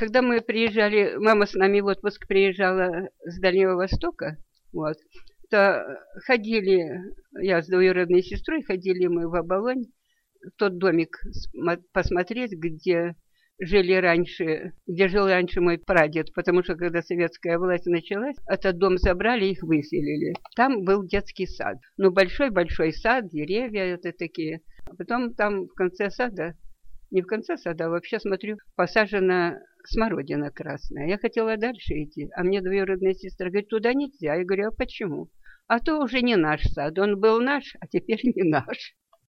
когда мы приезжали, мама с нами в отпуск приезжала с Дальнего Востока, вот, то ходили, я с двоюродной сестрой, ходили мы в Оболонь, в тот домик посмотреть, где жил раньше мой прадед, потому что когда советская власть началась, этот дом забрали, их выселили. Там был детский сад. Ну, большой-большой сад, деревья это такие. А потом там в конце сада, не в конце сада, а вообще, смотрю, посажена смородина красная. Я хотела дальше идти, а мне двоюродная сестра говорит, туда нельзя. Я говорю, а почему? А то уже не наш сад. Он был наш, а теперь не наш.